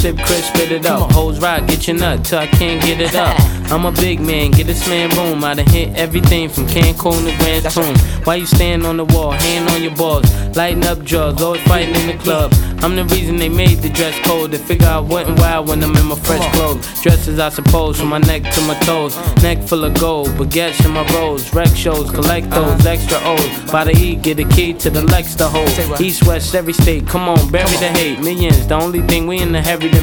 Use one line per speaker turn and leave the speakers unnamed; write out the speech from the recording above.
Sip Chris, spit it up. Hoes rock, get your nut till I can't get it up. I'm a big man, get this man room. I done hit everything from Cancun to Grand Tune. Why you stand on the wall, hand on your balls, lighting up drugs, always fighting in the club. I'm the reason they made the dress code. They figure I wasn't wild when I'm in my fresh clothes. Dresses I suppose, from my neck to my toes. Neck full of gold, baguettes in my rolls. Rec shows, collect those extra O's. By the E, get a key to the Lex to hold. East, west, every state, come on, bury the hate. Millions, the only thing we in the heavy